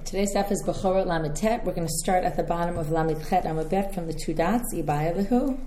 Today's daf is Bechorot Lamed Tet. We're going to start at the bottom of Lamed Chet Amud Bet from the two dots, Ibayalahu.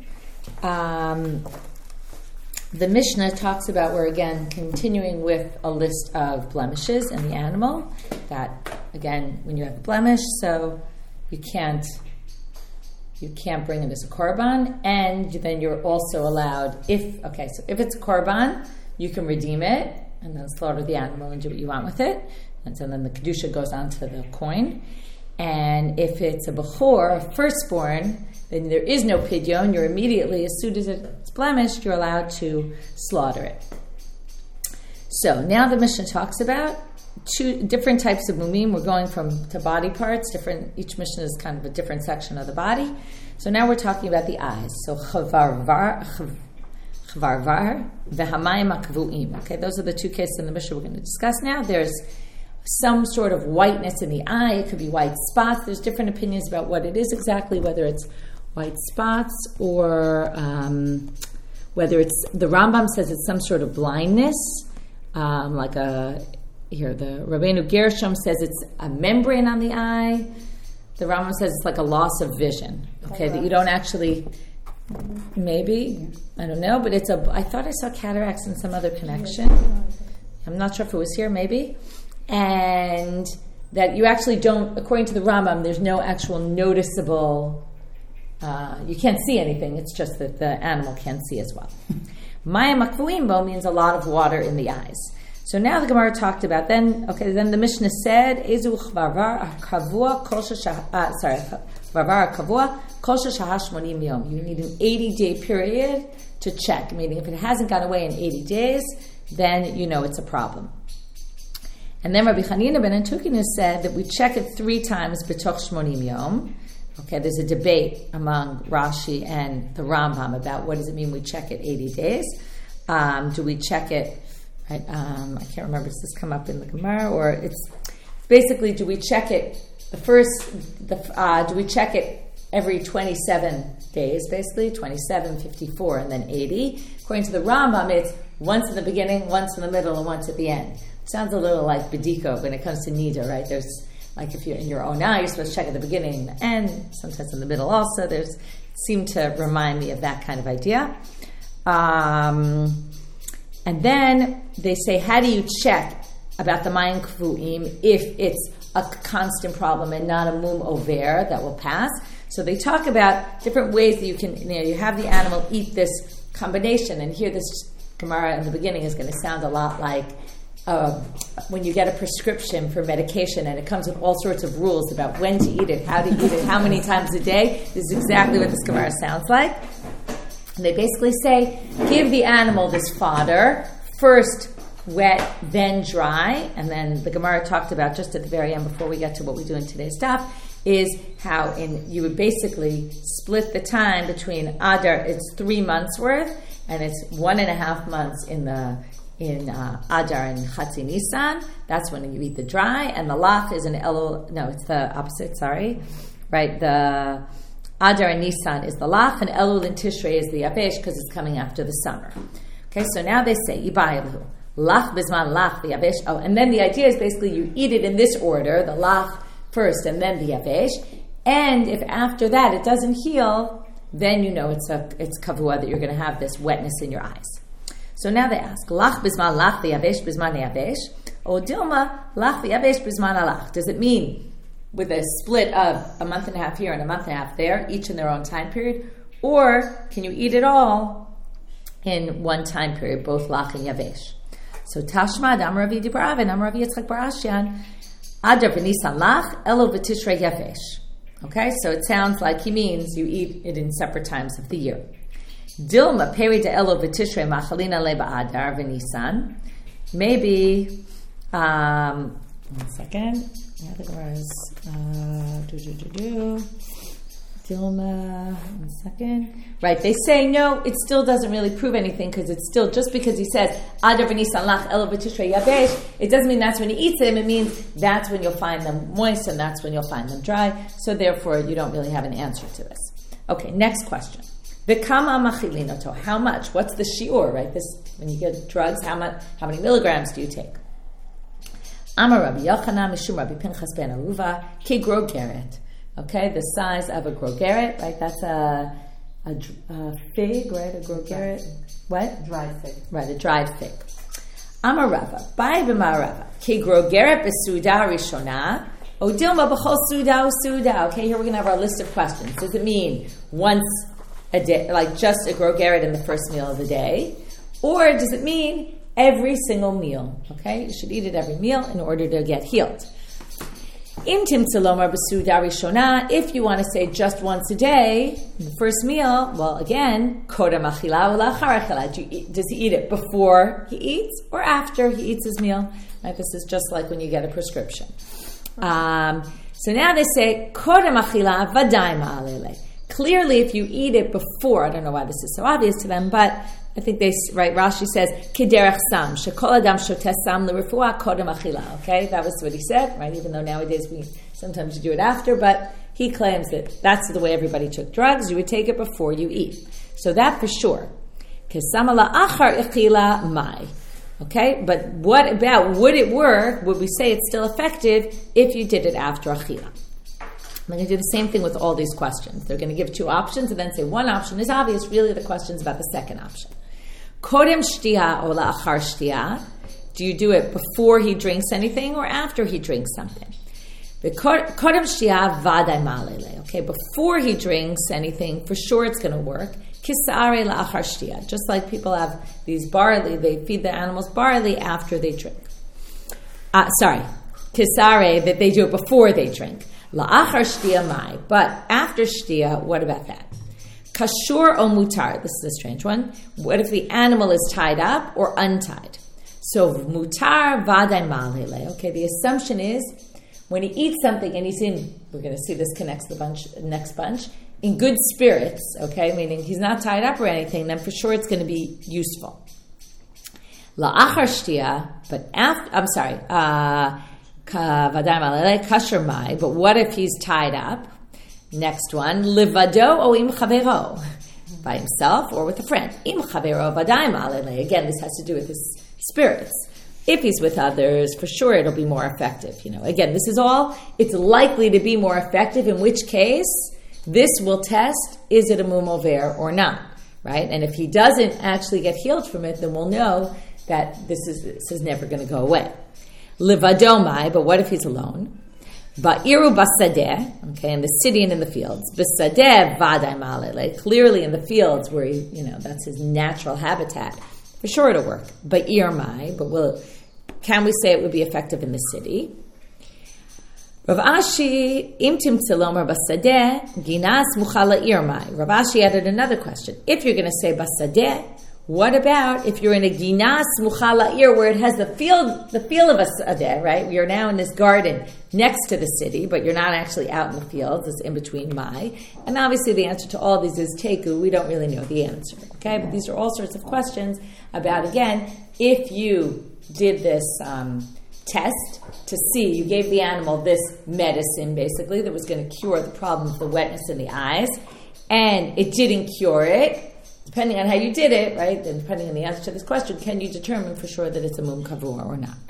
The Mishnah talks about, we're again continuing with a list of blemishes in the animal. That, again, when you have a blemish, so you can't bring it as a korban, and then you're also allowed, if it's a korban, you can redeem it, and then slaughter the animal and do what you want with it. And so then the kedusha goes onto the coin. And if it's a bechor, a firstborn, then there is no pidyon. You're immediately, as soon as it's blemished, you're allowed to slaughter it. So now the Mishnah talks about two different types of mumim. We're going to body parts. Each Mishnah is kind of a different section of the body. So now we're talking about the eyes. So chavarvar, v'hamayim akvuim. Okay, those are the two cases in the Mishnah we're going to discuss now. There's some sort of whiteness in the eye. It could be white spots. There's different opinions about what it is exactly, whether it's white spots or whether it's, the Rambam says it's some sort of blindness, the Rabbeinu Gershom says it's a membrane on the eye. The Rambam says it's like a loss of vision. Okay, that you don't actually, maybe, I don't know, but I thought I saw cataracts in some other connection. I'm not sure if it was here, maybe. And that you actually don't, according to the Rambam, there's no actual noticeable, you can't see anything, it's just that the animal can see as well. Maya makvuimbo means a lot of water in the eyes. So now the Gemara talked about, then the Mishnah said, Ezu chvarvar kavua kol shahashmonim yom. You need an 80-day period to check, meaning if it hasn't gone away in 80 days, then you know it's a problem. And then Rabbi Chanina ben Antukinu said that we check it 3 times b'toch shmonim yom. Okay, there's a debate among Rashi and the Rambam about what does it mean we check it 80 days. Do we check it, I can't remember, does this come up in the Gemara? Or it's basically, do we check it do we check it every 27 days, basically, 27, 54, and then 80? According to the Rambam, it's once in the beginning, once in the middle, and once at the end. Sounds a little like B'diko when it comes to Nida, right? There's, like if you're in your own eye, you're supposed to check at the beginning and the end, sometimes in the middle also. Seem to remind me of that kind of idea. And then they say, how do you check about the Mayim Kvuim if it's a constant problem and not a mum over that will pass? So they talk about different ways that you can, you have the animal eat this combination, and here this Gemara in the beginning is going to sound a lot like when you get a prescription for medication and it comes with all sorts of rules about when to eat it, how to eat it, how many times a day. This is exactly what this Gemara sounds like. And they basically say, give the animal this fodder, first wet, then dry. And then the Gemara talked about, just at the very end before we get to what we do in today's stuff, is how you would basically split the time between Adar, it's 3 months worth, and it's 1.5 months in Adar and Chatzi Nisan. That's when you eat the dry, and the lach is it's the opposite, sorry. Right, the Adar and Nisan is the lach, and Elul and Tishrei is the yavesh, because it's coming after the summer. Okay, so now they say, Ibayalahu, lach bizman lach the yavesh. Oh, and then the idea is basically you eat it in this order, the lach first and then the yavesh, and if after that it doesn't heal, then you know it's kavua, that you're going to have this wetness in your eyes. So now they ask, lach bizman lach the yavesh bizman yavesh, or dilma lach the yavesh bizman alach. Does it mean with a split of 1.5 months here and 1.5 months there, each in their own time period, or can you eat it all in one time period, both lach and yavesh? So Tashma Adam Ravi Dibrav and Am Ravi Yitzchak Barashian Adar v'Nisan lach elo v'Tishrei yavesh. Okay, so it sounds like he means you eat it in separate times of the year. Dilma peri de elo v'Tishrei machalina leba Adar v'Nisan. Maybe, 1 second. Yeah, the Gemara is Dilma. 1 second. Right, they say no. It still doesn't really prove anything, because it's still, just because he says Adar v'Nisan lach elo v'Tishrei yavesh, it doesn't mean that's when he eats them. It means that's when you'll find them moist and that's when you'll find them dry. So therefore, you don't really have an answer to this. Okay, next question. V'kama machilinoto. How much? What's the shiur? Right, this when you get drugs, how many milligrams do you take? Amar Rabbi Yochanan Mishum Rabbi Pinchas ben Aruva Ki grogeret. Okay, the size of a grogeret, right? That's a fig, right? A grogeret. What? Dried fig. Right, a dried fig. Amar Rava, Bai b'mar Rava Ki grogeret b'suda rishona O Dilma b'chol suda usuda. Okay, here we're going to have our list of questions. Does it mean once a day, like just a grogeret in the first meal of the day? Or does it mean every single meal? Okay, you should eat it every meal in order to get healed. Im timtza lomar b'suda rishona. If you want to say just once a day, in the first meal, well, again, kodem achila u'lachar achila. Does he eat it before he eats or after he eats his meal? Right, this is just like when you get a prescription. So now they say kodem achila vaday ma'alele. Clearly, if you eat it before, I don't know why this is so obvious to them, but I think Rashi says kiderech sam shekol adam shotes sam l'refuah kodem achila. Okay, that was what he said, right? Even though nowadays we sometimes do it after, but he claims that that's the way everybody took drugs. You would take it before you eat. So that for sure. Kesamala achar achila mai. Okay, but what about, would it work? Would we say it's still effective if you did it after achila? I'm going to do the same thing with all these questions. They're going to give two options and then say one option is obvious. Really, the question's about the second option. Kodem shtia or la'achar shtia. Do you do it before he drinks anything or after he drinks something? Kodem shtia vaday ma'alele. Okay, before he drinks anything, for sure it's going to work. Kisare la'achar shtia. Just like people have these barley, they feed the animals barley after they drink. Kisare, that they do it before they drink. La'achar shtia mai. But after shtia, what about that? Kashur o mutar. This is a strange one. What if the animal is tied up or untied? So mutar vaday ma'alele. Okay, the assumption is when he eats something and he's in, we're going to see this connects the next bunch, in good spirits, okay, meaning he's not tied up or anything, then for sure it's going to be useful. La'achar shtia, but kasher mai, but what if he's tied up? Next one, livado o im chavero, by himself or with a friend. Im chavero vaday ma'alele. Again, this has to do with his spirits. If he's with others, for sure it'll be more effective. Again, this is all, it's likely to be more effective, in which case this will test, is it a mumover or not, right? And if he doesn't actually get healed from it, then we'll know that this is never going to go away. Livadomai, but what if he's alone? Ba'iru basadeh, okay, in the city and in the fields. Basadeh vaday ma'alele, clearly in the fields where that's his natural habitat. For sure it'll work. Ba'ir mai, but can we say it would be effective in the city? Rav Ashi, im timtza lomar basadeh, ginas muchala irmai. Rav Ashi added another question. If you're going to say basadeh, what about if you're in a ginas muchala ir, where it has the feel of a sadeh, right? We are now in this garden next to the city, but you're not actually out in the fields. It's in between mai. And obviously the answer to all these is teku. We don't really know the answer, okay? But these are all sorts of questions about, again, if you did this test to see, you gave the animal this medicine, basically, that was going to cure the problem of the wetness in the eyes, and it didn't cure it. Depending on how you did it, right, and depending on the answer to this question, can you determine for sure that it's a mum kavur or not?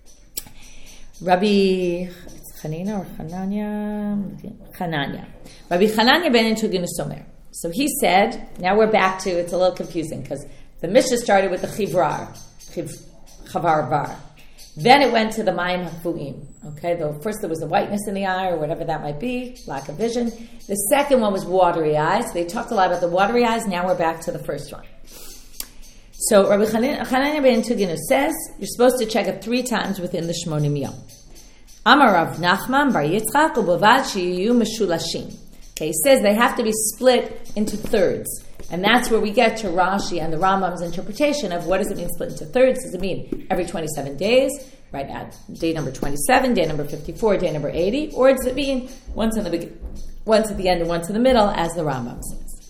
Rabbi Chanina or Chananya. Rabbi Chananya ben Tugin Somer. So he said, now we're back to, it's a little confusing, because the Mishnah started with the chavar var. Then it went to the mayim hafuim. Okay, first there was the whiteness in the eye, or whatever that might be, lack of vision. The second one was watery eyes. They talked a lot about the watery eyes. Now we're back to the first one. So Rabbi Chananya ben Tuginu says you're supposed to check it 3 times within the Shmonim Yom. Amar Rav Nachman bar Yitzchak u'bavad sheyu meshulashim. Okay, he says they have to be split into thirds. And that's where we get to Rashi and the Rambam's interpretation of what does it mean split into thirds? Does it mean every 27 days, right at day number 27, day number 54, day number 80? Or does it mean once at the end and once in the middle, as the Rambam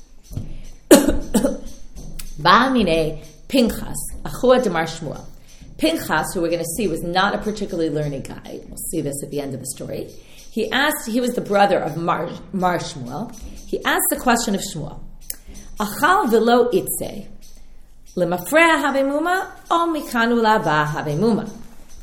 says? Ba'amine Pinchas, Achua Demar Shmuel. Pinchas, who we're going to see, was not a particularly learned guy. We'll see this at the end of the story. He was the brother of Mar Shmuel. He asked the question of Shmuel. Achal velo itze, lemafrea havemuma, o mikanu laba havemuma.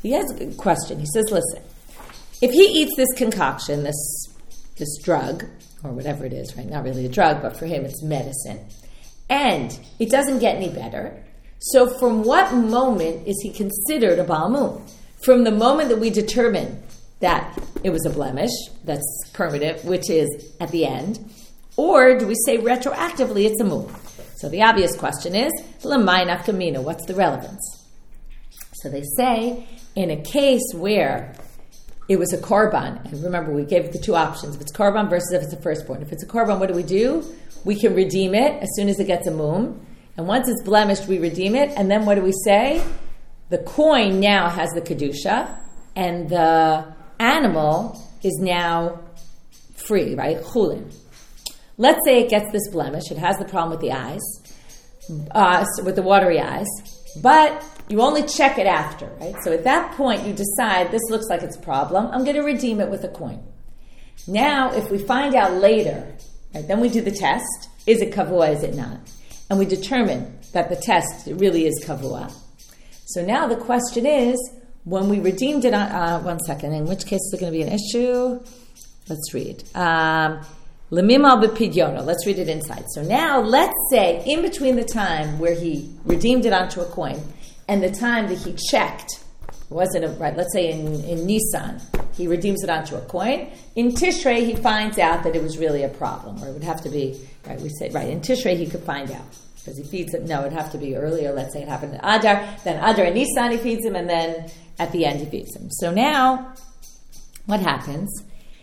he has a good question. He says, listen, if he eats this concoction, this drug, or whatever it is, right? Not really a drug, but for him it's medicine, and it doesn't get any better, so from what moment is he considered a Baal Mum? From the moment that we determine that it was a blemish, that's permanent, which is at the end, or do we say retroactively it's a mum? So the obvious question is, L'may nafka mina, what's the relevance? So they say, in a case where it was a korban, and remember we gave the two options, if it's korban versus if it's a firstborn. If it's a korban, what do? We can redeem it as soon as it gets a mum, and once it's blemished, we redeem it, and then what do we say? The coin now has the kedusha, and the animal is now free, right? Chulin. Let's say it gets this blemish, it has the problem with the eyes, with the watery eyes, but you only check it after, right? So at that point, you decide, this looks like it's a problem, I'm going to redeem it with a coin. Now, if we find out later, right, then we do the test, is it kavua, is it not? And we determine that the test really is kavua. So now the question is, when we redeemed it on, one second, in which case is it going to be an issue? Let's read. Lemimal b'pidyono. Let's read it inside. So now, let's say, in between the time where he redeemed it onto a coin and the time that he checked, right? Let's say in Nisan, he redeems it onto a coin. In Tishrei, he finds out that it was really a problem, or it would have to be, right? We say, right, in Tishrei, he could find out. Because he feeds him. No, it'd have to be earlier. Let's say it happened in Adar. Then Adar and Nisan he feeds him, and then at the end he feeds him. So now, what happens?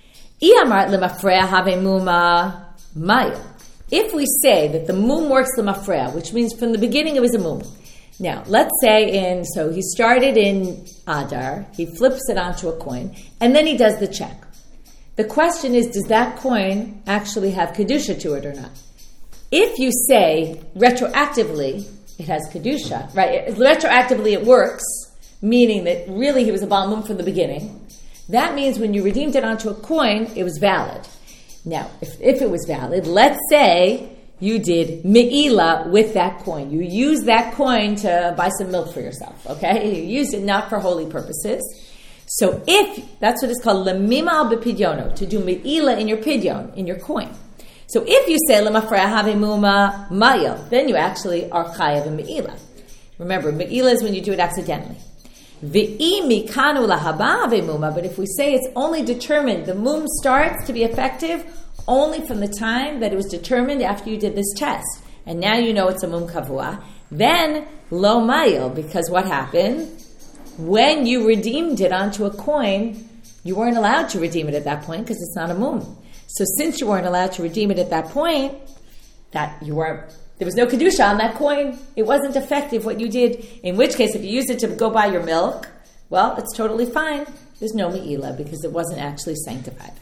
If we say that the mum works lemafreya, which means from the beginning it was a mum. Now, let's say so he started in Adar, he flips it onto a coin, and then he does the check. The question is, does that coin actually have kedusha to it or not? If you say retroactively it has kedusha, right? Retroactively it works, meaning that really he was a Baal Mum from the beginning. That means when you redeemed it onto a coin, it was valid. Now, if it was valid, let's say you did me'ila with that coin. You used that coin to buy some milk for yourself, okay? You used it not for holy purposes. So that's what it's called, lemimal b'pidyono, to do me'ila in your pidyon, in your coin. So if you say lemafreya have muma mayil, then you actually are chayav in me'ila. Remember, me'ila is when you do it accidentally. Ve'imi kanu lahaba muma, but if we say it's only determined, the mum starts to be effective only from the time that it was determined after you did this test, and now you know it's a mum kavua, then lo mayil, because what happened? When you redeemed it onto a coin, you weren't allowed to redeem it at that point because it's not a mum. So since you weren't allowed to redeem it at that point, there was no kedusha on that coin. It wasn't effective what you did. In which case, if you used it to go buy your milk, well, it's totally fine. There's no me'ila because it wasn't actually sanctified.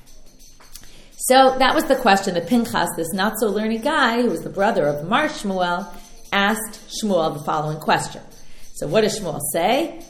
So that was the question that Pinchas, this not-so-learned guy, who was the brother of Mar Shmuel, asked Shmuel the following question. So what does Shmuel say?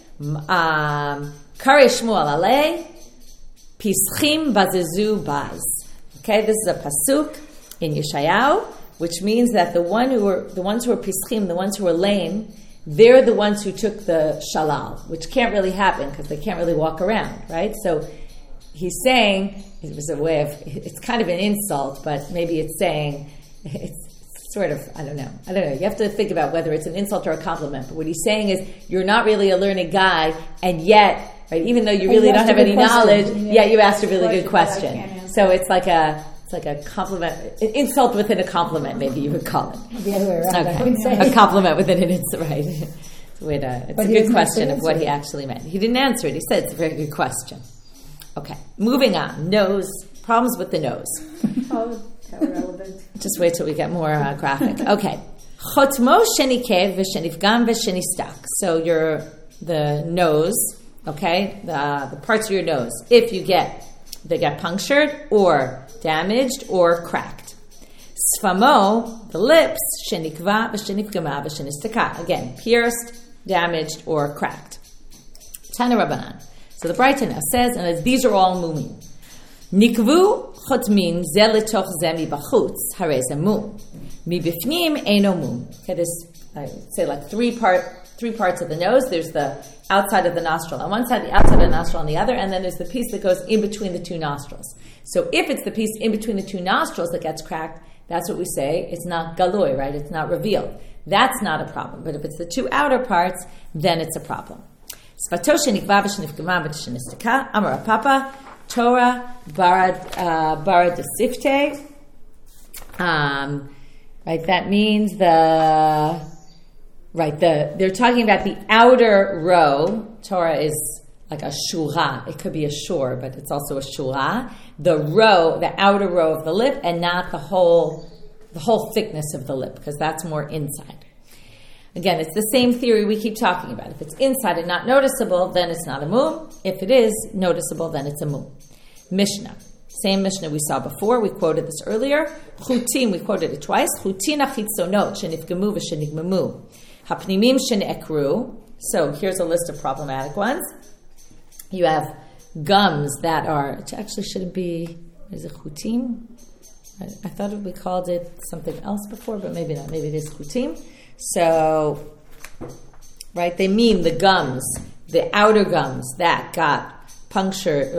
Kare Shmuel alei, pischim bazezu baz. Okay, this is a pasuk in Yeshayahu, which means that the ones who were pischim, the ones who were lame, they're the ones who took the shalal, which can't really happen because they can't really walk around, right? So he's saying, it was a way of, it's kind of an insult, but maybe it's saying, it's sort of, I don't know. You have to think about whether it's an insult or a compliment. But what he's saying is, you're not really a learned guy, and yet, right, even though you really don't have any knowledge, yet you asked a really good question. So it's like a compliment, an insult within a compliment, maybe you would call it. The other way around. Okay. A compliment within an insult, right? It's a good question of what he actually meant. He didn't answer it. He said it's a very good question. Okay, moving on. Nose, problems with the nose. Oh, how relevant. Just wait till we get more graphic. Okay. Chotmo shenikev v'shenifgam v'shenistak. So the nose, okay, the parts of your nose, if they get punctured or damaged or cracked. Sfamo, the lips, shenikva v'shenifgama v'shenistaka. Again, pierced, damaged, or cracked. Tana Rabbanan. So the Braita now says, and these are all mumim. Nikvu chotmin ze letoch ze mibachutz harei ze mum. Mibifnim eino mum. Okay, this, I say like three three parts of the nose. There's the outside of the nostril on one side, the outside of the nostril on the other, and then there's the piece that goes in between the two nostrils. So if it's the piece in between the two nostrils that gets cracked, that's what we say. It's not galoi, right? It's not revealed. That's not a problem. But if it's the two outer parts, then it's a problem. Amar Papa, Torah, Bara de Sifte. Right, that means they're talking about the outer row. Torah is like a shura. It could be a shore, but it's also a shura. The outer row of the lip, and not the whole thickness of the lip, because that's more inside. Again, it's the same theory we keep talking about. If it's inside and not noticeable, then it's not a mum. If it is noticeable, then it's a mum. Mishnah. Same Mishnah we saw before. We quoted this earlier. Chutim, we quoted it twice. Chutin achitzonot shenifgemu v'shenigmemu. Hapnimim shenekru. So here's a list of problematic ones. You have gums that are, it actually shouldn't be, is it chutim? I thought we called it something else before, but maybe not. Maybe it is chutim. So, right, they mean the gums, the outer gums that got punctured,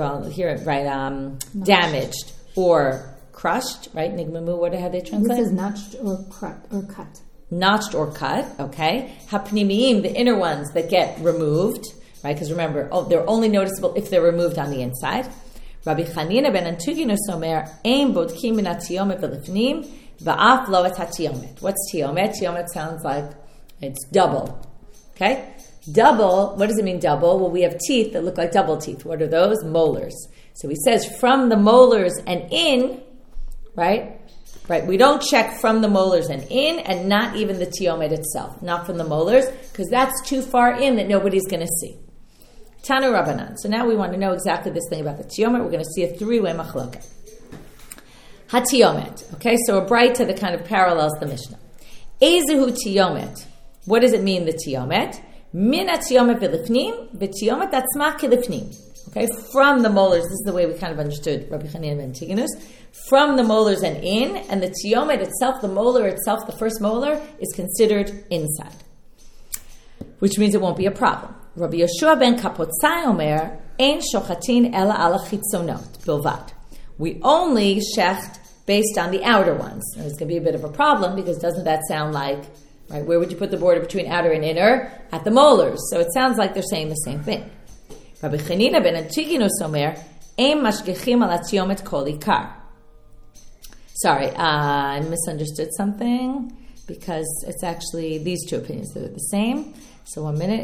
damaged or crushed, right? Nigmamu, what have they translated? This is notched or cut. Notched or cut, okay. Hapnimiyim, the inner ones that get removed, right? Because remember, they're only noticeable if they're removed on the inside. Rabbi Chanina ben Antuginu somer, ein bodkim min hatiomet v'lifnim, va'af lo et hatiomet. What's tiomet? Tiomet sounds like it's double, okay? Double, what does it mean double? Well, we have teeth that look like double teeth. What are those? Molars. So he says from the molars and in, right? Right, we don't check from the molars and in, and not even the tiomet itself. Not from the molars, because that's too far in that nobody's going to see. Tanu Rabbanan. So now we want to know exactly this thing about the tiomet. We're going to see a three-way machloket. Ha-tiomet. Okay, so a brighta that kind of parallels the Mishnah. Ezehu tiomet. What does it mean, the tiomet? Min ha-tiomet v'lifnim, v'tiomet atzma kelifnim. Okay, from the molars, this is the way we kind of understood Rabbi Chanina ben Tiginus. From the molars and in, and the tiomet itself, the molar itself, the first molar, is considered inside. Which means it won't be a problem. Rabbi Yeshua ben Kapotzai Omer, Ein shochatin ela ala chitzonot bilvad. We only shecht based on the outer ones. And it's going to be a bit of a problem, because doesn't that sound like, right, where would you put the border between outer and inner? At the molars. So it sounds like they're saying the same thing. Rabbi Chanina ben Antiginus Omer, Ein mashgichim ala tiomet kol ikar. Sorry, I misunderstood something, because it's actually these two opinions that are the same. So 1 minute.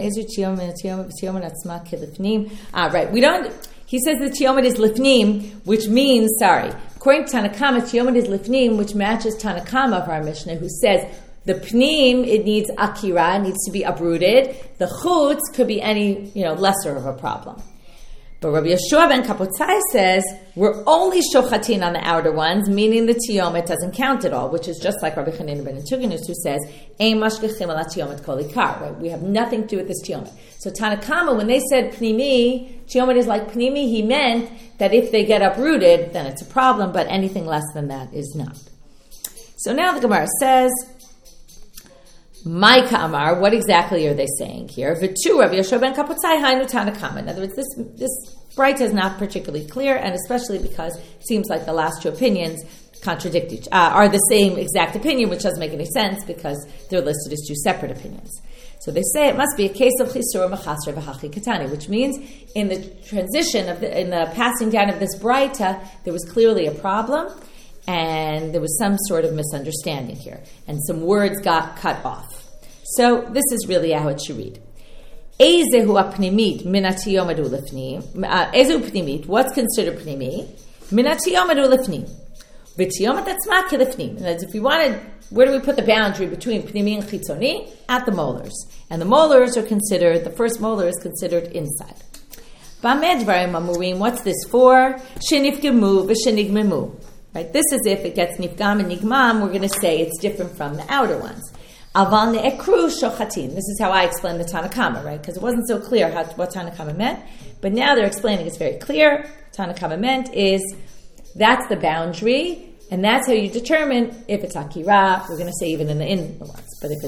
Right. He says the tiomet is lifnim, which means, according to Tanakama, tiomet is lifnim, which matches Tanakama of our Mishnah, who says the pnim, it needs akira, it needs to be uprooted. The chutz could be any, lesser of a problem. But Rabbi Yeshua ben Kapotzai says we're only shochatin on the outer ones, meaning the tiomet doesn't count at all, which is just like Rabbi Chanina ben Antiginus, who says ein mashgichim ala tiomet kol ikar. Right? We have nothing to do with this tiomet. So Tanakama, when they said pnimi, tiomet is like pnimi, he meant that if they get uprooted, then it's a problem, but anything less than that is not. So now the Gemara says, my Ka'amar, what exactly are they saying here? V'tu Rabbi Yeshua ben Kapotzai hainu Tanakama. In other words, this bright is not particularly clear, and especially because it seems like the last two opinions contradict are the same exact opinion, which doesn't make any sense because they're listed as two separate opinions. So they say it must be a case of chisur mechasrer v'hachi katani, which means in the transition in the passing down of this braita, there was clearly a problem. And there was some sort of misunderstanding here. And some words got cut off. So this is really how it should read. Ezehu apnimit minatiyomad ulifnim. Ezehu pnimit, what's considered pnimi? Minatiyomad ulifnim. V'tiyomat atzma kelifnim. And if we wanted, where do we put the boundary between pnimi and chitzoni? At the molars. And the molars are considered, the first molar is considered inside. B'amed dvarim amurim, what's this for? Shenifgemu v'shenigmemu. Right? This is if it gets nifgam and nigmam, we're going to say it's different from the outer ones. Aval ne'ekru shochatin. This is how I explained the Tanakama, right? Because it wasn't so clear what Tanakama meant. But now they're explaining it's very clear. Tanakama meant is that's the boundary, and that's how you determine if it's akira. We're going to say even in the ones. But if it's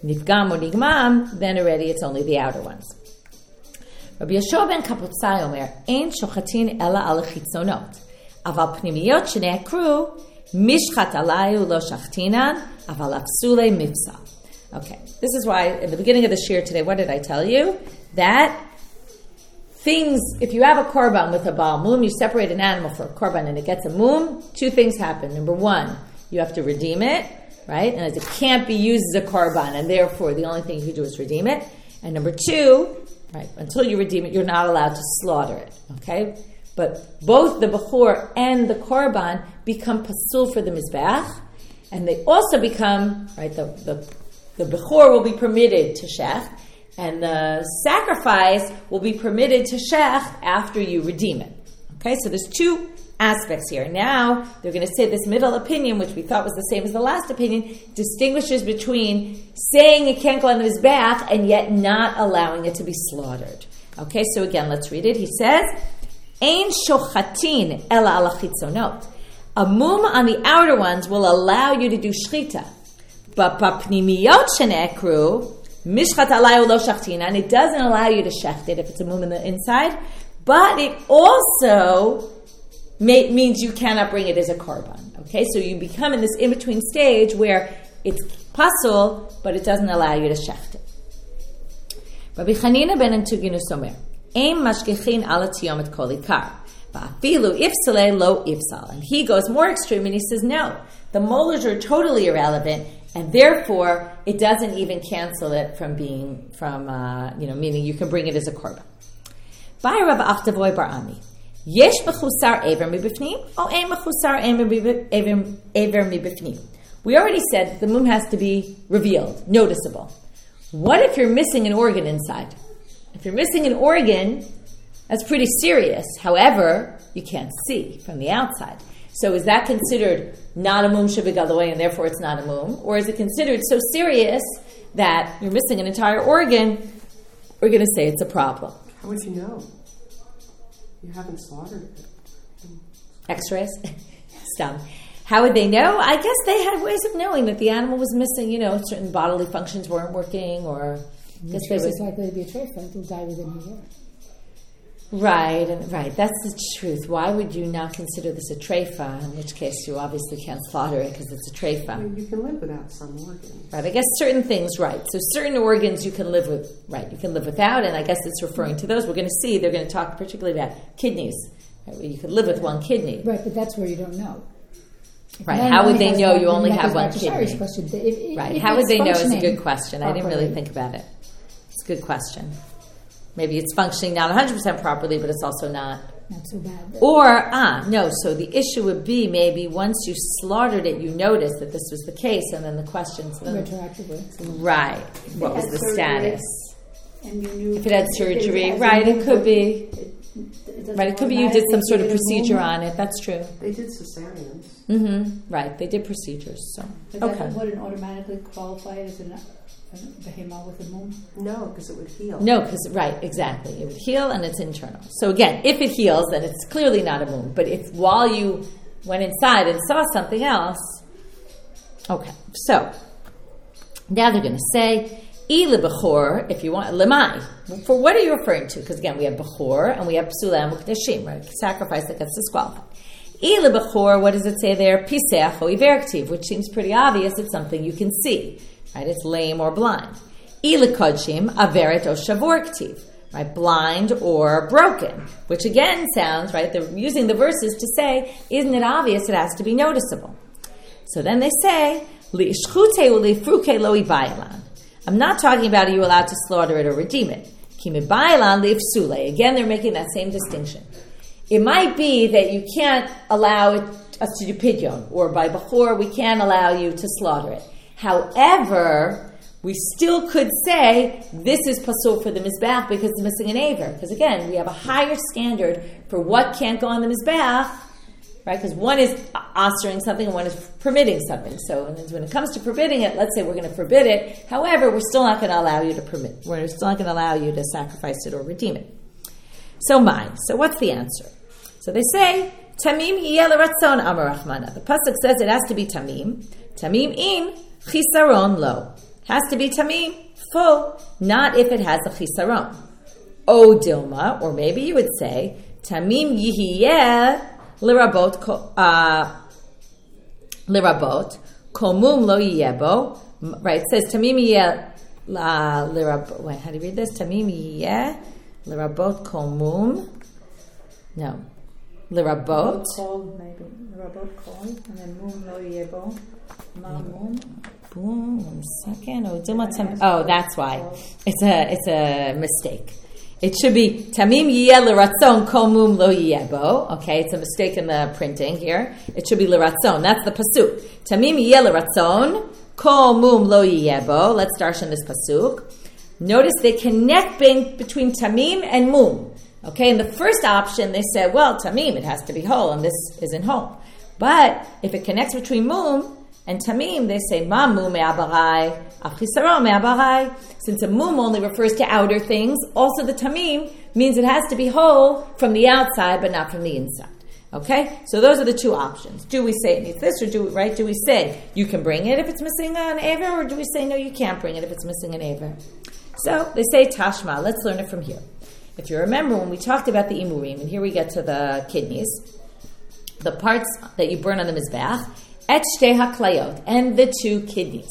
nifgam or nigmam, then already it's only the outer ones. Rabbi Yeshua ben Kaputzai Omer, ein shochatin ela al chitzonot, aval pnimiyot shene'akru, mishchat alayu lo shachtinan, aval afsule mifsal. Okay, this is why in the beginning of the shir today, what did I tell you? That things, if you have a korban with a baal mum, you separate an animal for a korban and it gets a mum, two things happen. Number one, you have to redeem it, right? And it can't be used as a korban, and therefore the only thing you can do is redeem it. And number two, right, until you redeem it, you're not allowed to slaughter it, okay? But both the bechor and the korban become pasul for the mizbeach, and they also become, right, the bechor will be permitted to shech, and the sacrifice will be permitted to shech after you redeem it. Okay, so there's two aspects here. Now, they're going to say this middle opinion, which we thought was the same as the last opinion, distinguishes between saying it can't go on the mizbeach and yet not allowing it to be slaughtered. Okay, so again, let's read it. He says, Ein shochatin ela ala chitzonot. A mum on the outer ones will allow you to do shchita. But b'pnimiyot shene'akru, mishchat alayu lo shachtina, and it doesn't allow you to shecht it if it's a mum in the inside, but it also means you cannot bring it as a korban. Okay, so you become in this in-between stage where it's pasul, but it doesn't allow you to shecht it. Rabbi Chanina ben Antuginu Somer, Ein mashgechin ala tiyomet kol ikar, va'afilu ifsale lo ifsal. And he goes more extreme and he says, no, the molars are totally irrelevant, and therefore it doesn't even cancel it from being, meaning you can bring it as a korban. By Rav Achtavoy Bar Ami, yesh bechusar ever mibifnim, o ein bechusar ever mibifnim. We already said the mum has to be revealed, noticeable. What if you're missing an organ inside? If you're missing an organ, that's pretty serious. However, you can't see from the outside. So is that considered not a mum shebegadolei and therefore it's not a mum? Or is it considered so serious that you're missing an entire organ, we're going to say it's a problem? How would you know? You haven't slaughtered it. X-rays? Stop. How would they know? I guess they had ways of knowing that the animal was missing, certain bodily functions weren't working, or... It's likely to be a treifa. It will die within a year. Right. That's the truth. Why would you not consider this a treifa? In which case, you obviously can't slaughter it because it's a treifa. You can live without some organs. Right. I guess certain things, right. So certain organs you can live with, right. You can live without, and I guess it's referring to those. We're going to see, they're going to talk particularly about kidneys, right, where you could live with one kidney. Right, but that's where you don't know. Right. How would they know you only have one kidney? Question. Right. How would they know is a good question. I didn't really think about it. It's a good question. Maybe it's functioning not 100% properly, but it's also not so bad. Or, so the issue would be maybe once you slaughtered it, you noticed that this was the case, and then the questions... Retroactively. Right. What was the status? And you knew if it had surgery, right, it could be... It could be you did some sort of procedure on it. That's true. They did cesareans. Mm-hmm. Right, they did procedures. So that wouldn't automatically qualify as a behemah with a mum? No, because it would heal. No, because exactly, it would heal and it's internal. So again, if it heals, then it's clearly not a mum. But if while you went inside and saw something else, okay. So now they're going to say. Bechor, if you want, lemai. For what are you referring to? Because again, we have bechor and we have psulam ukdashim, right? Sacrifice that gets disqualified. Bechor, what does it say there? Piseach o iverktiv, which seems pretty obvious. It's something you can see, right? It's lame or blind. Kodshim, averet o shavorktiv, right? Blind or broken, which again sounds, right? They're using the verses to say, isn't it obvious? It has to be noticeable. So then they say, li'ishchute u'lifruke lo ibayalan. I'm not talking about are you allowed to slaughter it or redeem it. Again, they're making that same distinction. It might be that you can't allow us to do pidyon, or by bechor, we can't allow you to slaughter it. However, we still could say this is pasul for the mizbeach because it's missing an aver. Because again, we have a higher standard for what can't go on the mizbeach, right? Because one is ostering something and one is permitting something. So when it comes to forbidding it, let's say we're going to forbid it. However, we're still not going to allow you to permit. We're still not going to allow you to sacrifice it or redeem it. So what's the answer? So they say, Tamim yeh l'ratzon amar Rachmana. The pasuk says it has to be tamim. Tamim in chisaron lo. Has to be tamim, full, not if it has a chisaron. O dilma, or maybe you would say, tamim yihiyeh lirabot, komum lo yiyebo. Right, it says tamim yihiyeh lirabot. Wait, how do you read this? Tamim yihiyeh lirabot komum. No. Lirabot. Call, maybe. Lirabot call, and then mum lo yebo. Mum. Boom, 1 second. Oh, that's why. It's a mistake. It should be tamim yiyeh l'ratzon kol mum lo yiyebo. Okay, it's a mistake in the printing here. It should be l'ratzon. That's the pasuk. Tamim yiyeh l'ratzon kol mum lo yiyebo. Let's start on this pasuk. Notice they connect between tamim and mum. Okay, in the first option they said, well, tamim, it has to be whole, and this isn't whole. But if it connects between mum and tamim, they say, ma mum me'abarai, achisaron me'abarai. Since a mum only refers to outer things, also the tamim means it has to be whole from the outside, but not from the inside. Okay? So those are the two options. Do we say it needs this, or do we say you can bring it if it's missing an aver, or do we say no, you can't bring it if it's missing an aver? So they say tashma. Let's learn it from here. If you remember when we talked about the imurim, and here we get to the kidneys, the parts that you burn on the mizbeach, et shtei haklayot, and the two kidneys.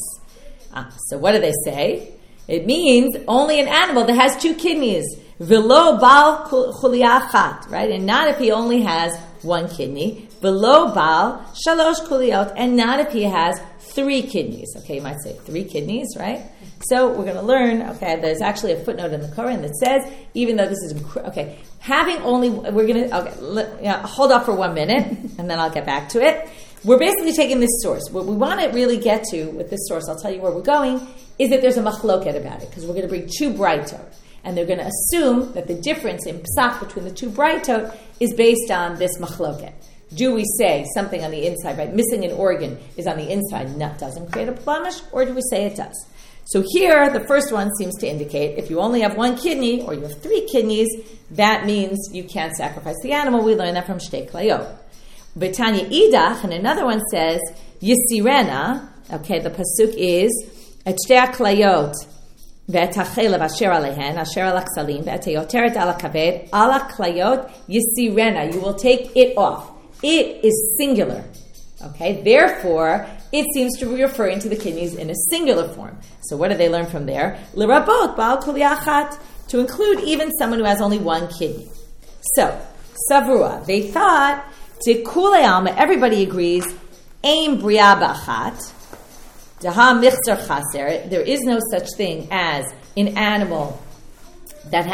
So what do they say? It means only an animal that has two kidneys. Velo bal chuliya achat, right? And not if he only has one kidney. Velo bal shalosh kuliyot, and not if he has 3 kidneys. Okay, you might say 3 kidneys, right? So we're going to learn, okay, there's actually a footnote in the Quran that says, even though this is, okay, having only, we're going to, hold off for 1 minute, and then I'll get back to it. We're basically taking this source. What we want to really get to with this source, I'll tell you where we're going, is that there's a machloket about it, because we're going to bring 2 brightot, and they're going to assume that the difference in psak between the 2 brightot is based on this machloket. Do we say something on the inside, right? Missing an organ is on the inside, and that doesn't create a blemish, or do we say it does? So here, the first one seems to indicate if you only have 1 kidney or you have 3 kidneys, that means you can't sacrifice the animal. We learn that from Shtei Klayot. Betanya Idach, and another one says, Yisirena, okay, the pasuk is, Et Shtei Klayot, Ve'et hachelev asher alehen, asher alaksalim, ve'et yoteret ala kaved, ala klayot, Yisirena, you will take it off. It is singular. Okay, therefore, it seems to be referring to the kidneys in a singular form. So what do they learn from there? L'rabot ba'al kuli achat, to include even someone who has only 1 kidney. So, Savrua, they thought, Tikule alma, everybody agrees, Ein bria b'achat, Daha michzar chaser, there is no such thing as an animal that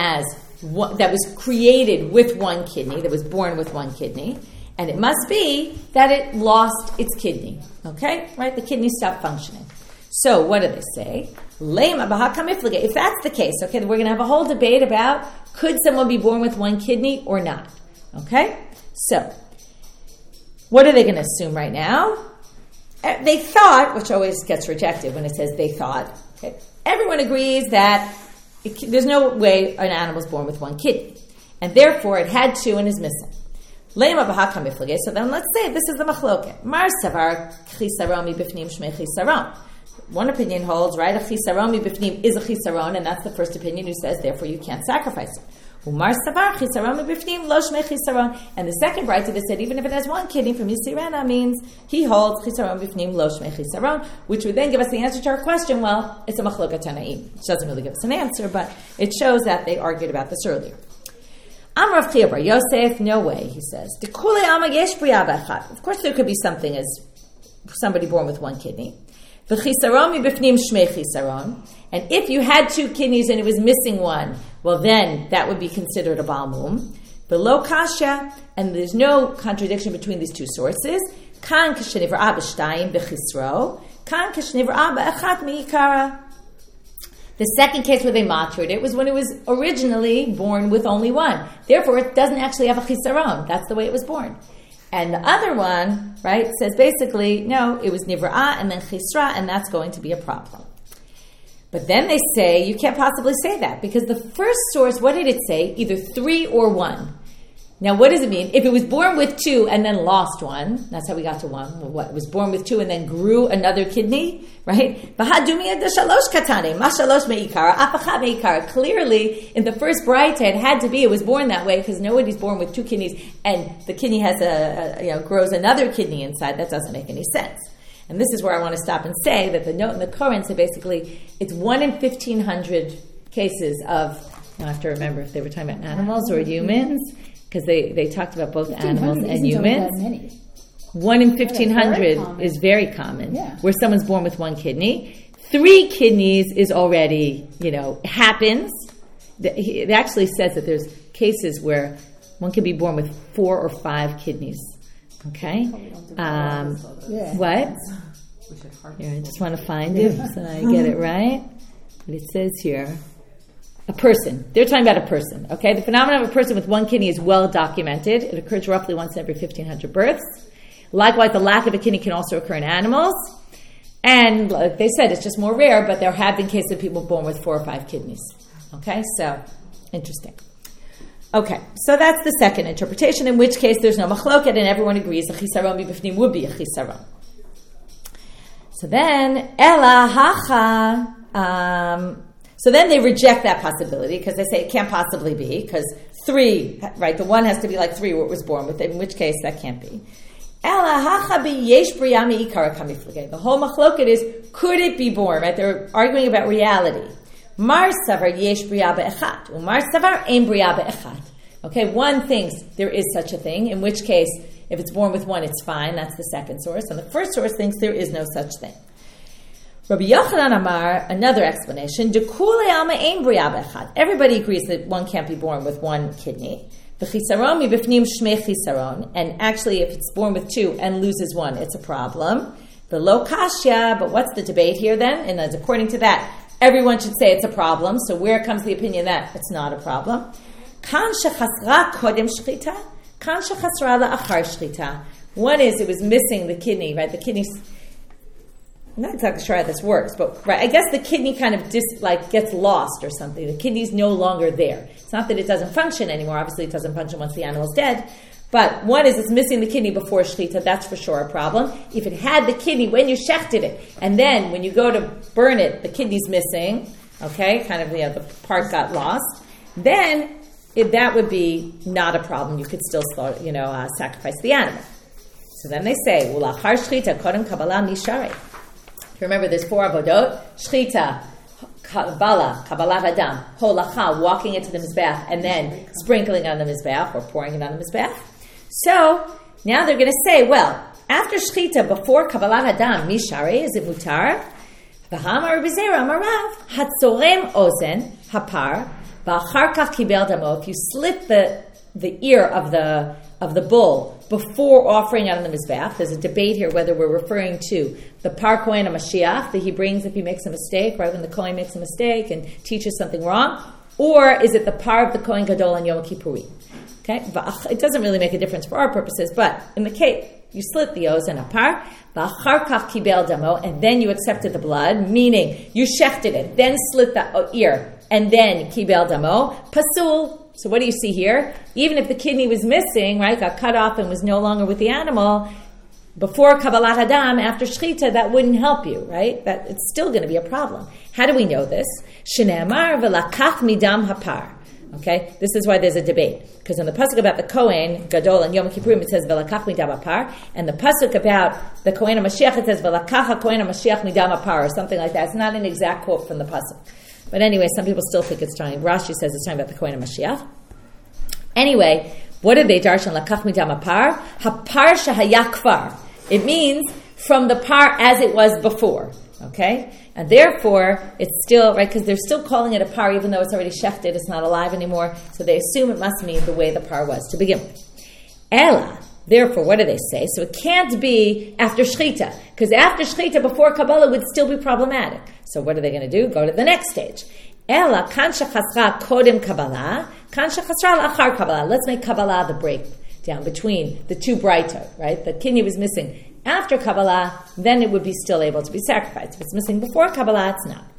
was created with 1 kidney, that was born with 1 kidney, and it must be that it lost its kidney. Okay? Right? The kidney stopped functioning. So, what do they say? If that's the case, okay, we're going to have a whole debate about could someone be born with 1 kidney or not? Okay? So, what are they going to assume right now? They thought, which always gets rejected when it says they thought, okay, everyone agrees that there's no way an animal is born with 1 kidney. And therefore, it had 2 and is missing. So then let's say this is the machloket. Mar savar chisaron mi bifnim shmei chisaron. One opinion holds, right, a chisaron mi bifnim is a chisaron, and that's the first opinion who says, therefore you can't sacrifice it. Umar savar chisaron mi bifnim lo shmei chisaron. And the second brighter that said, even if it has 1 kidney from Yisirena, means he holds chisaron bifnim lo shmei chisaron, which would then give us the answer to our question, well, it's a machloket tanaim. Which doesn't really give us an answer, but it shows that they argued about this earlier. Amrav Chia bar Yosef, no way, he says. Of course there could be something as somebody born with 1 kidney. And if you had 2 kidneys and it was missing 1, well then that would be considered a balmum. Below kasha, and there's no contradiction between these 2 sources. Kan kashnivra b'shtayim b'chisro, kan kashnivra b'achat mi'ikara. The second case where they matured it was when it was originally born with only 1. Therefore, it doesn't actually have a chisaron. That's the way it was born. And the other one, right, says basically, no, it was nivra'ah and then chisra, and that's going to be a problem. But then they say, you can't possibly say that, because the first source, what did it say? Either 3 or 1. Now, what does it mean? If it was born with 2 and then lost 1, that's how we got to 1. Well, what? It was born with 2 and then grew another kidney, right? Clearly, in the first Braita, it had to be, it was born that way because nobody's born with 2 kidneys and the kidney has grows another kidney inside. That doesn't make any sense. And this is where I want to stop and say that the note in the Koren said basically it's 1 in 1,500 cases of, now I have to remember if they were talking about animals or humans, because they talked about both animals and humans. 1 in 1,500 is very common, where someone's born with 1 kidney. 3 kidneys is already, happens. It actually says that there's cases where one can be born with 4 or 5 kidneys. Okay? What? Here, I just want to find it so I get it right. But it says here, a person. They're talking about a person. Okay? The phenomenon of a person with 1 kidney is well documented. It occurs roughly once in every 1,500 births. Likewise, the lack of a kidney can also occur in animals. And like they said, it's just more rare, but there have been cases of people born with 4 or 5 kidneys. Okay? So, interesting. Okay, so that's the second interpretation, in which case there's no machloket and everyone agrees the chisaron b'bifnim would be a chisaron. So then, ela hacha, so then they reject that possibility because they say it can't possibly be because 3, right, the 1 has to be like 3 what was born with it, in which case that can't be. Ela hacha bi yesh b'riya me'ikara kamiflege. The whole machloket is, could it be born, right? They're arguing about reality. Mar savar yesh b'riya be'echat, umar savar ein b'riya be'echat. Okay, one thinks there is such a thing, in which case, if it's born with 1, it's fine. That's the second source. And the first source thinks there is no such thing. Rabbi Yochanan Amar, another explanation, dekule alma ein b'riya be'echat. Everybody agrees that one can't be born with 1 kidney. V'chisaron mibifnim shmei chisaron. And actually, if it's born with 2 and loses 1, it's a problem. The lo kashya, but what's the debate here then? And as according to that, everyone should say it's a problem. So where comes the opinion that it's not a problem? Kan shechasra kodem shchita, kan shechasra la'achar shchita. One is it was missing the kidney, right? The kidney's, I'm not exactly sure how this works, but right, I guess the kidney kind of gets lost or something. The kidney's no longer there. It's not that it doesn't function anymore. Obviously, it doesn't function once the animal's dead. But one is it's missing the kidney before shchita. That's for sure a problem. If it had the kidney when you shechted it, and then when you go to burn it, the kidney's missing, okay, kind of the part got lost, then that would be not a problem. You could still sacrifice the animal. So then they say, "Ulachar shchita kodem kabbalah misharei." Remember, there's 4 avodot: shchita, kabbalat adam, holacha, walking into the mizbeach, and then sprinkling on the mizbeach or pouring it on the mizbeach. So now they're going to say, well, after shchita, before kabbalat adam, misharei, is it mutar? V'hamar Rabbi Zera amarav hatzorem ozen hapar. If you slit the ear of the bull before offering it on the mizbeach, there's a debate here whether we're referring to the par kohen HaMashiach that he brings if he makes a mistake, right, when the kohen makes a mistake and teaches something wrong, or is it the par of the kohen gadol on Yom Kippurim? Okay, it doesn't really make a difference for our purposes, but in the case you slit the ozen apar, v'achar kach kibel damo, and then you accepted the blood, meaning you shechted it, then slit the ear, and then kibel damo, pasul. So what do you see here? Even if the kidney was missing, right, got cut off and was no longer with the animal, before kabbalat hadam, after shchita, that wouldn't help you, right? That it's still going to be a problem. How do we know this? Shneamar v'lakach midam hapar. Okay, this is why there's a debate. Because in the pasuk about the Kohen Gadol and Yom Kippurim it says V'lakach midam apar, and the pasuk about the Kohen HaMashiach it says V'lakach HaKohen HaMashiach midam apar, or something like that. It's not an exact quote from the pasuk, but anyway, some people still think it's talking. Rashi says it's talking about the Kohen HaMashiach. Anyway, what did they darshan Lakach midam apar? Hapar shahaya kfar. It means from the par as it was before. Okay? And therefore, it's still, right, because they're still calling it a par even though it's already shechted, it's not alive anymore, so they assume it must mean the way the par was to begin with. Ella, therefore, what do they say? So it can't be after shchita, because after shchita, before Kabbalah, would still be problematic. So what are they going to do? Go to the next stage. Ella, kan shechasra kodem Kabbalah, kan shechasra la'achar Kabbalah. Let's make Kabbalah the breakdown between the 2 braitot, right? The kidney was missing after Kabbalah, then it would be still able to be sacrificed. If it's missing before Kabbalah, it's not.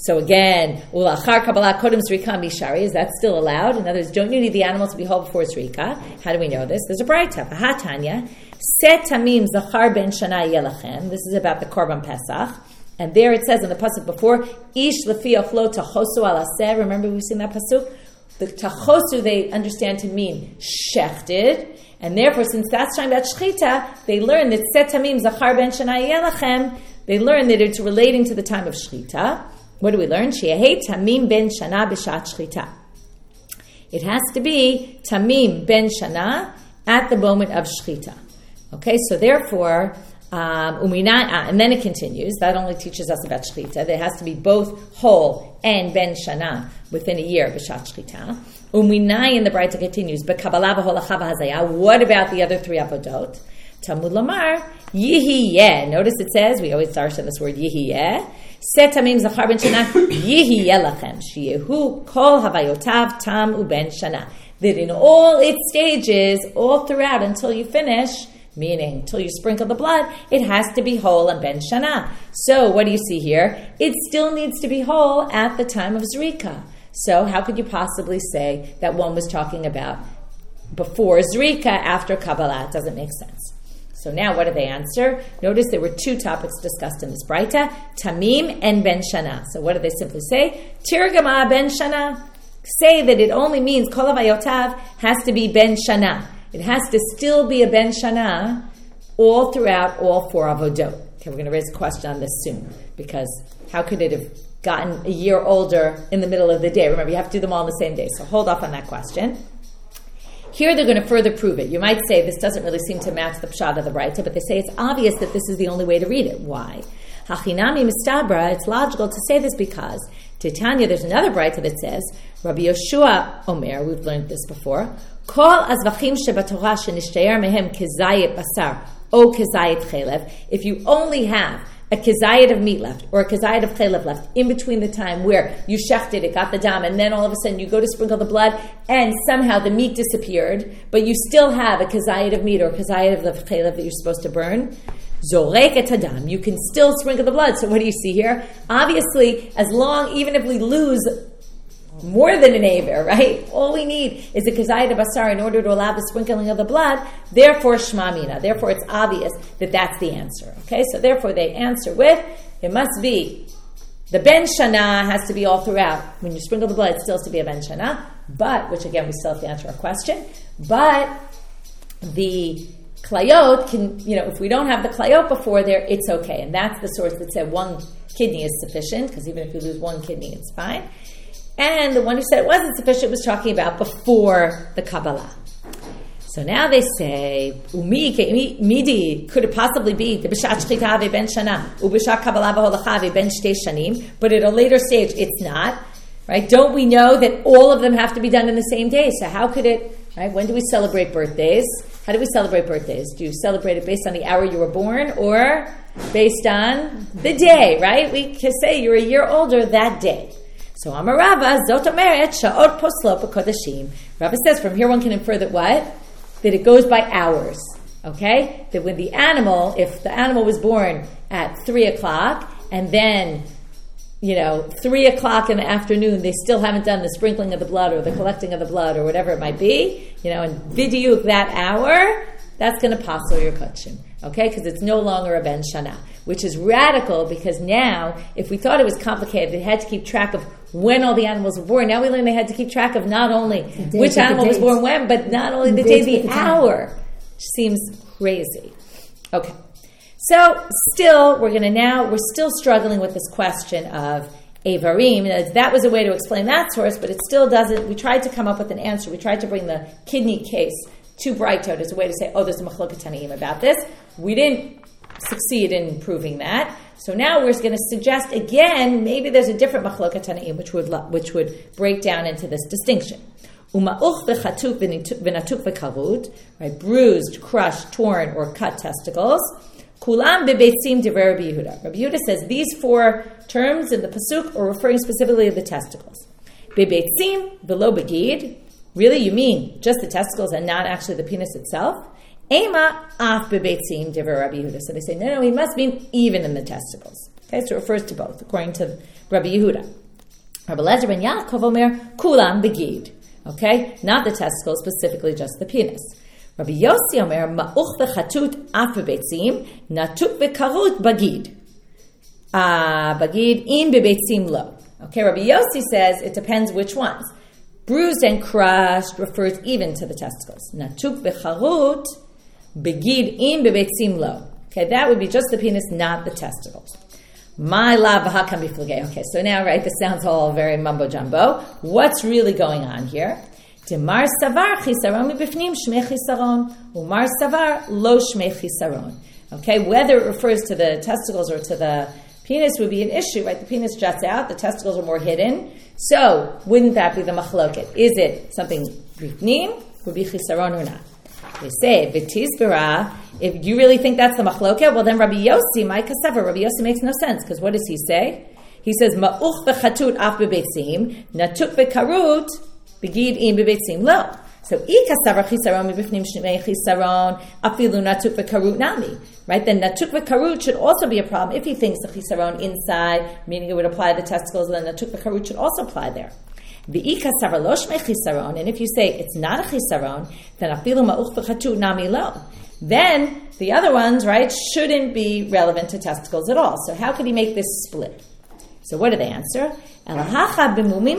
So again, ulachar kabbalah kodem zrika mishari, is that still allowed? In other words, don't you need the animal to be whole before zrika? How do we know this? There's a brayta, v'hatanya, set tamim zachar ben shana yelachem. This is about the korban pesach. And there it says in the pasuk before, ish lefi achlo tachosu al aseh. Remember we've seen that pasuk? The tachosu they understand to mean shechted. And therefore, since that's talking about shechita, they learn that set tamim zachar ben shana yelachem. They learn that it's relating to the time of shechita. What do we learn? She'ehei tamim ben shana b'shat shechita. It has to be tamim ben shana at the moment of shechita. Okay, so therefore, and then it continues. That only teaches us about shechita. There has to be both whole and ben shana within a year b'shat shechita. Uminai in the Braita continues. B'kabbalah v'holacha v'hazaya. What about the other three avodot? Talmud Lamar yihiyeh. Notice it says, we always start with this word yihiyeh. Set tamim zachar ben shana yihiyeh lachem sheyehu kol havayotav tam uben shana. That in all its stages, all throughout until you finish, meaning until you sprinkle the blood, it has to be whole and ben shana. So what do you see here? It still needs to be whole at the time of zrika. So how could you possibly say that one was talking about before zrika, after Kabbalah? It doesn't make sense. So now what do they answer? Notice there were two topics discussed in this Braita, Tamim and Ben Shana. So what do they simply say? Tirgama Ben Shana. Say that it only means Kol Havayotav has to be Ben Shana. It has to still be a Ben Shana all throughout all four Avodot. Okay, we're going to raise a question on this soon, because how could it have gotten a year older in the middle of the day? Remember, you have to do them all on the same day, so hold off on that question. Here they're going to further prove it. You might say this doesn't really seem to match the pshat of the Braita, but they say it's obvious that this is the only way to read it. Why? Hachinami mistabra, it's logical to say this because Titania, there's another Braita that says, Rabbi Yoshua Omer, we've learned this before, Kol azvachim shebatorah shenishtayar mehem kezayit basar o kezayit chelev. If you only have a kezayit of meat left or a kezayit of chelev left in between the time where you shechted it, got the dam, and then all of a sudden you go to sprinkle the blood and somehow the meat disappeared, but you still have a kezayit of meat or a kezayit of the chelev that you're supposed to burn, zorek et hadam, you can still sprinkle the blood. So what do you see here? Obviously, even if we lose more than an aver, right? All we need is a kezayit of basar in order to allow the sprinkling of the blood. Therefore, shma mina. Therefore, it's obvious that that's the answer. Okay, so therefore they answer with, it must be, the ben shana has to be all throughout. When you sprinkle the blood, it still has to be a ben shana. But, which again, we still have to answer our question. But the klayot can, if we don't have the klayot before there, it's okay. And that's the source that said one kidney is sufficient, because even if you lose one kidney, it's fine. And the one who said it wasn't sufficient was talking about before the Kabbalah. So now they say, midi, could it possibly be the b'shat shchita ave ben shana, u'b'shat Kabbalah v'holacha ave ben shtei shanim, but at a later stage it's not, right? Don't we know that all of them have to be done in the same day? So how could it, right? When do we celebrate birthdays? How do we celebrate birthdays? Do you celebrate it based on the hour you were born or based on the day, right? We can say you're a year older that day. So Amar Rava, Zot Omeret, Sha'ot Poslo B'Kodashim. Rava says from here one can infer that what? That it goes by hours. Okay? That when the animal, if the animal was born at 3 o'clock and then, 3 o'clock in the afternoon, they still haven't done the sprinkling of the blood or the collecting of the blood or whatever it might be, and vidiuk that hour, that's going to passel your kachim. Okay? Because it's no longer a ben shana. Which is radical, because now, if we thought it was complicated, they had to keep track of when all the animals were born. Now we learn they had to keep track of not only which animal was born when, but not only the day, the hour. Which seems crazy. Okay. So, still, we're still struggling with this question of Avarim. That was a way to explain that source, but it still doesn't. We tried to come up with an answer. We tried to bring the kidney case to Braitot as a way to say, there's a machloket tanaim about this. We didn't succeed in proving that. So now we're going to suggest again, maybe there's a different machloket tanaim which would break down into this distinction. Uma'uch v'chatuk v'natuk v'kavud, right? Bruised, crushed, torn, or cut testicles. Kulam bebeitzim divrei Rabbi Yehuda. Rabbi Yehuda says these four terms in the pasuk are referring specifically to the testicles. Bebeitzim v'lo begid. Really, you mean just the testicles and not actually the penis itself? Ema af bebeitzim divrei Rabbi Yehuda. So they say, no, he must mean even in the testicles. Okay, so it refers to both, according to Rabbi Yehuda. Rabbi Eliezer ben Yaakov Omer, kulam begid. Okay, not the testicles, specifically just the penis. Rabbi Yossi Omer, ma'uch v'chatut af bebetzim, natuk v'karut bagid. Bagid in bebetzim lo. Okay, Rabbi Yossi says it depends which ones. Bruised and crushed refers even to the testicles. Natuk v'charut, begid in bebetzim lo. Okay, that would be just the penis, not the testicles. My la v'hakam biflagei. Okay, so now, right, this sounds all very mumbo jumbo. What's really going on here? Demar savar chisaron mibifnim shmei chisaron, umar savar lo shmei chisaron. Okay, whether it refers to the testicles or to the penis would be an issue, right? The penis juts out, the testicles are more hidden. So, wouldn't that be the machloket? Is it something bifnim, would be chisaron or not? They say, v'tizbara, if you really think that's the machloket, well then Rabbi Yossi, my kasavar, Rabbi Yossi makes no sense, because what does he say? He says, ma'uch v'chatut af bebetzim, natuk v'karut, begid im bebetzim lo. So, I kasavar chisaron mibifnim shmei chisaron, afilu natuk v'karut nami. Right, then natuk v'karut should also be a problem if he thinks the chisaron inside, meaning it would apply the testicles, then natuk v'karut should also apply there. And if you say it's not a chisaron, then afilu ma'uch v'chatut nami lo. Then the other ones, right, shouldn't be relevant to testicles at all. So how could he make this split? So what do they answer? Rabbi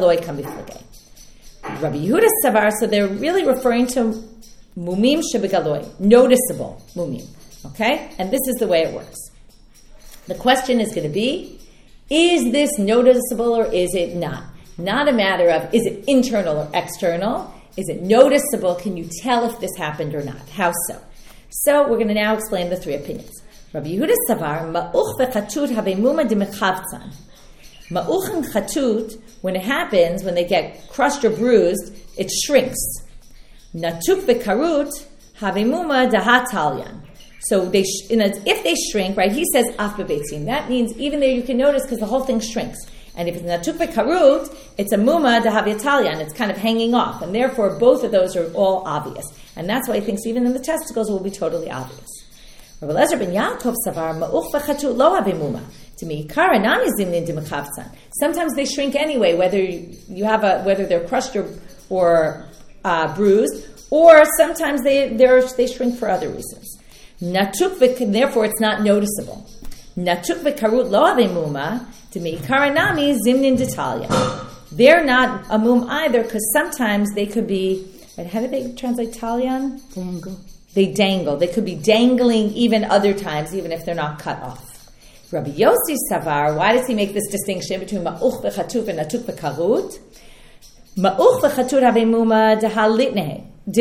Yehuda savar, so they're really referring to mumim shebegaloi, noticeable mumim. Okay? And this is the way it works. The question is going to be, is this noticeable or is it not? Not a matter of, is it internal or external? Is it noticeable? Can you tell if this happened or not? How so? So we're going to now explain the three opinions. Rabbi Yehuda savar, ma'uch v'chatut habemuma demechavtzan. Ma'uch and chatut, when it happens, when they get crushed or bruised, it shrinks. Natuk v'karut habemuma dahatalyan. So if they shrink, right, he says af bebetzim. That means even there you can notice because the whole thing shrinks. And if it's natuk v'karut, it's a muma dahavitalyan. It's kind of hanging off. And therefore, both of those are all obvious. And that's why he thinks even in the testicles it will be totally obvious. Rabbi Eliezer ben Yaakov savar ma'uch v'chatut lo habemuma. To me, karanani zimnin demechavtzan. Sometimes they shrink anyway, whether they're crushed or bruised, or sometimes they shrink for other reasons. Therefore, it's not noticeable. Natuk v'karut lo habemuma. To me, karanami zimnin detalya. They're not a mum either, because sometimes they could be. Right, how do they translate talyan? Dangle. They dangle. They could be dangling even other times, even if they're not cut off. Rabbi Yossi savar, why does he make this distinction between ma'uch v'chatut and natuk v'karut? Ma'uch v'chatut havemuma dahalitnei.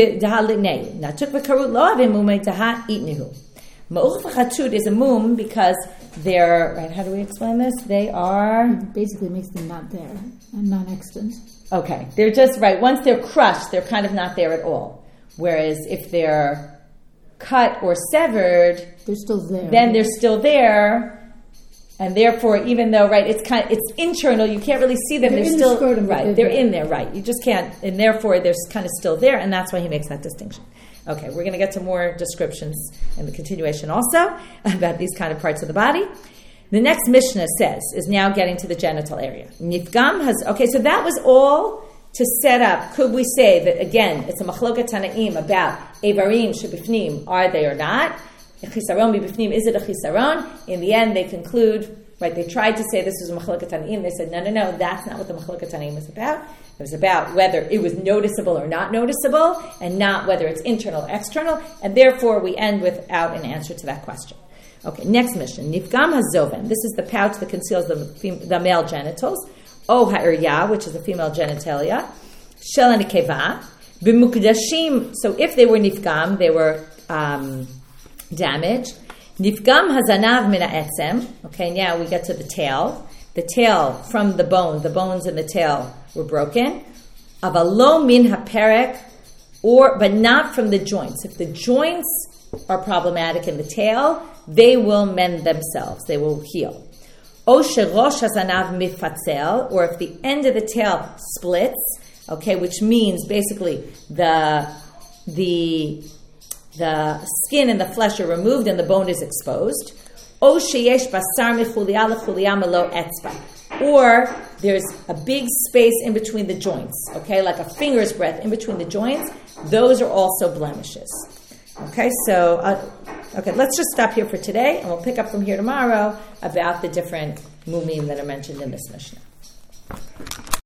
Natuk v'karut lo havemuma daha'itnehu. Ma'uch v'chatut is a mum because they're, right, how do we explain this? They are... It basically makes them not there, and non-extant. Okay, they're just, right, once they're crushed, they're kind of not there at all. Whereas if they're cut or severed... They're still there. Then they're still there... And therefore, even though, right, it's internal, you can't really see them. They're in still the scrotum, right. They're in there, right? You just can't, and therefore they're kind of still there, and that's why he makes that distinction. Okay, we're going to get to more descriptions in the continuation also about these kind of parts of the body. The next Mishnah is now getting to the genital area. Nifgam has, okay, so that was all to set up. Could we say that again? It's a machloket tanaim about evarim shebifnim, are they or not? Chisaron b'bifnim, is it a chisaron? In the end, they conclude, right, they tried to say this was a machloket tanaim. They said, no, that's not what the machloket tanaim was about. It was about whether it was noticeable or not noticeable, and not whether it's internal or external, and therefore we end without an answer to that question. Okay, next mission. Nifgam hazoven. This is the pouch that conceals the male genitals. O ha'irya, which is the female genitalia. Shel nekeva. B'mukdashim. So if they were nifgam, they were... damage. Nifgam hazanav min ha'etzem. Okay, now we get to the tail. The tail from the bones in the tail were broken. Avalo min haperek, but not from the joints. If the joints are problematic in the tail, they will mend themselves. They will heal. O sherosh hazanav mifatzel, or if the end of the tail splits, okay, which means basically the skin and the flesh are removed and the bone is exposed. O sheyesh basar michulia lechulia melo etzba. Or there's a big space in between the joints, okay, like a finger's breadth in between the joints. Those are also blemishes. Okay, so, let's just stop here for today, and we'll pick up from here tomorrow about the different mumim that are mentioned in this Mishnah.